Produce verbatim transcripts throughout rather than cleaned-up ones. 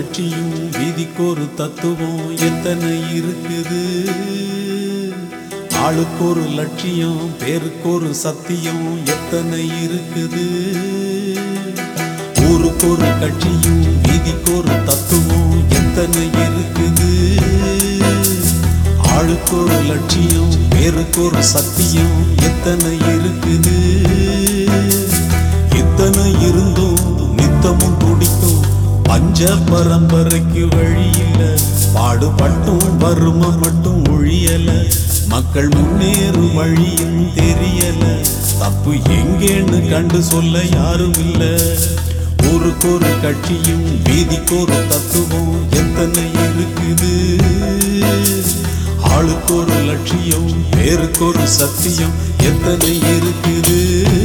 கட்சியும் வீதிக்கொரு தத்துவம் எத்தனை இருக்குது. ஆளுக்கொரு லட்சியம் பேருக்கொரு சத்தியம் எத்தனை இருக்குது. ஊருக்கொரு கட்சியும் வீதிக்கொரு தத்துவம் எத்தனை இருக்குது. ஆளுக்கொரு லட்சியம் பேருக்கொரு சத்தியம் எத்தனை இருக்குது. இத்தனை இருந்தும் நித்தமும் துடிக்கும் பஞ்ச பரம்பரைக்கு வழி இல்ல. பாடுபட்டும் வறுமை மட்டும் ஒழியல. மக்கள் முன்னேறும் வழியும் தெரியல. தப்பு எங்கேன்னு கண்டு சொல்ல யாரும் இல்ல. ஊருக்கொரு கட்சியும் வீதிக்கொரு தத்துவம் எத்தனை இருக்குது. ஆளுக்கொரு லட்சியம் பேருக்கொரு சத்தியம் எத்தனை இருக்குது.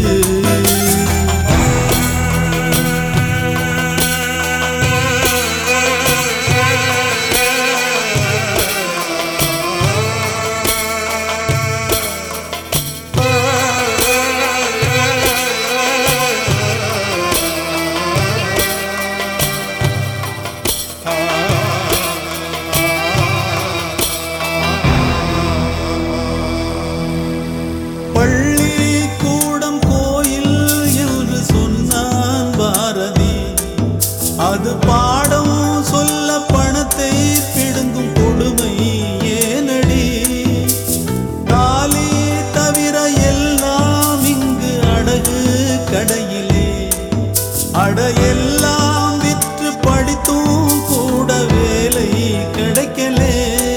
பள்ளிக்கூடம் கோயில் என்று சொன்னான் பாரதி. அது பாடம் சொல்ல பணத்தை பிடுங்கும் கொடுமை ஏனடி. தாலி தவிர எல்லாம் இங்கு அடகு கடையிலே. அடையெல்லாம் விற்று படித்தும் கூட வேலை கிடைக்கலே.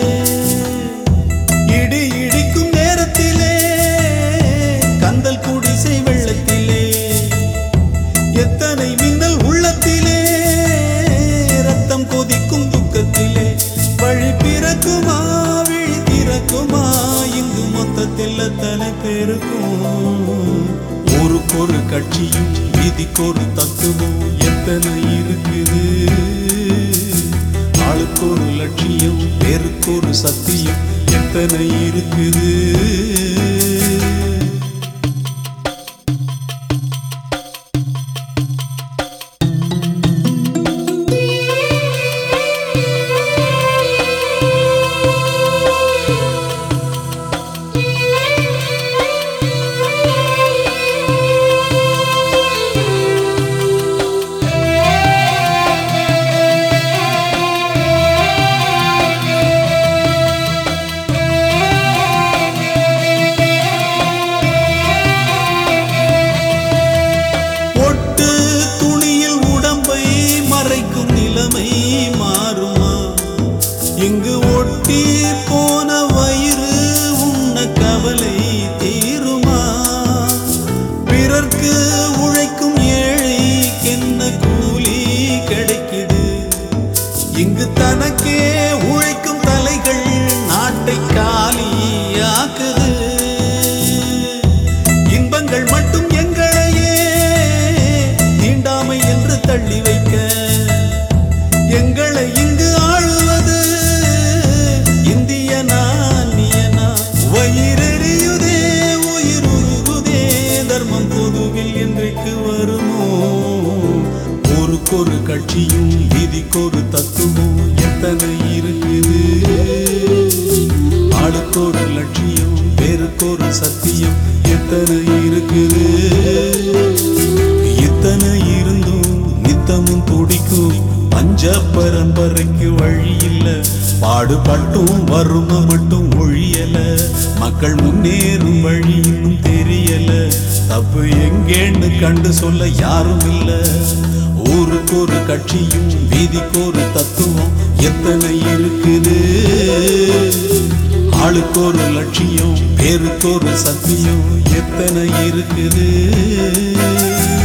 இடி இடிக்கும் நேரத்திலே கந்தல் குடிசை வெள்ளத்திலே. எத்தனை மின்னல் உள்ளத்திலே ரத்தம் கொதிக்கும் துக்கத்திலே. வழி பிறக்குமா விழி திறக்குமா இங்கு மொத்தத்தில் தலை பெருக்கும். ஊருக்கொரு கட்சியும் வீதிக்கொரு தத்துவம் எத்தனை இருக்குது. ஆளுக்கொரு லட்சியம் பேருக்கொரு சத்தியம் எத்தனை இருக்குது. மாறுமா இங்கு ஒட்டி போன வயிறு உண்ண கவலை தீருமா. பிறர்க்கு உழைக்கும் ஏழைக்கென்ன கூலி கிடைக்குது. இங்கு தனக்கே உழைக்கும் தலைகள் நாட்டை காலியாக்குது. இன்பங்கள் மட்டும் எங்களையே தீண்டாமை என்று தள்ளி வைக்க. எங்களை இங்கு ஆளுவது இந்தியனா நீயனா. வயிறெறியுதே உயிர் உருகுதே தர்மம் பொதுவில் என்றைக்கு வருமோ. ஊருக்கொரு கட்சியும் வீதிக்கொரு தத்துவம் எத்தனை இருக்குது. ஆளுக்கொரு லட்சியம் பேருக்கொரு சத்தியம் எத்தனை இருக்குது. இத்தனை இருந்தும் நித்தமும் துடிக்கும் பஞ்ச பரம்பரைக்கு வழி இல்ல. பாடுபட்டும் வறுமை மட்டும் ஒழியல. மக்கள் முன்னேறும் வழி இன்னும் தெரியல. தப்பு எங்கேன்னு கண்டு சொல்ல யாரும் இல்ல. ஊருக்கொரு கட்சியும் வீதிக்கொரு தத்துவம் எத்தனை இருக்குது. ஆளுக்கொரு லட்சியம் பேருக்கொரு சத்தியம் எத்தனை இருக்குது.